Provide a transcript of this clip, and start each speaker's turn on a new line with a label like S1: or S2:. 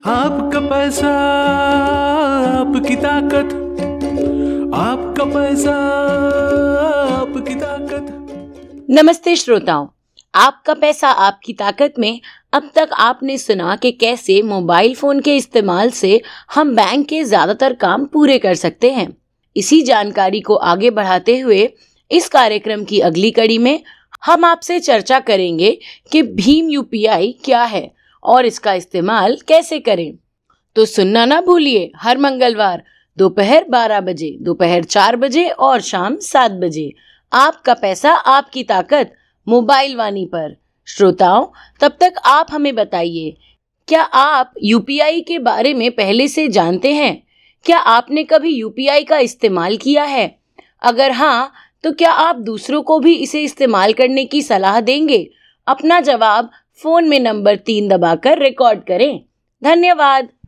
S1: आपका पैसा आपकी ताकत, आपका पैसा आपकी ताकत।
S2: नमस्ते श्रोताओं, आपका पैसा आपकी ताकत में अब तक आपने सुना कि कैसे मोबाइल फोन के इस्तेमाल से हम बैंक के ज्यादातर काम पूरे कर सकते हैं। इसी जानकारी को आगे बढ़ाते हुए इस कार्यक्रम की अगली कड़ी में हम आपसे चर्चा करेंगे कि भीम यूपीआई क्या है और इसका इस्तेमाल कैसे करें। तो सुनना ना भूलिए, हर मंगलवार दोपहर 12 बजे, दोपहर 4 बजे और शाम 7 बजे आपका पैसा आपकी ताकत मोबाइल वाणी पर। श्रोताओं, तब तक आप हमें बताइए, क्या आप यूपीआई के बारे में पहले से जानते हैं? क्या आपने कभी यूपीआई का इस्तेमाल किया है? अगर हाँ, तो क्या आप दूसरों को भी इसे इस्तेमाल करने की सलाह देंगे? अपना जवाब फोन में नंबर 3 दबाकर रिकॉर्ड करें। धन्यवाद।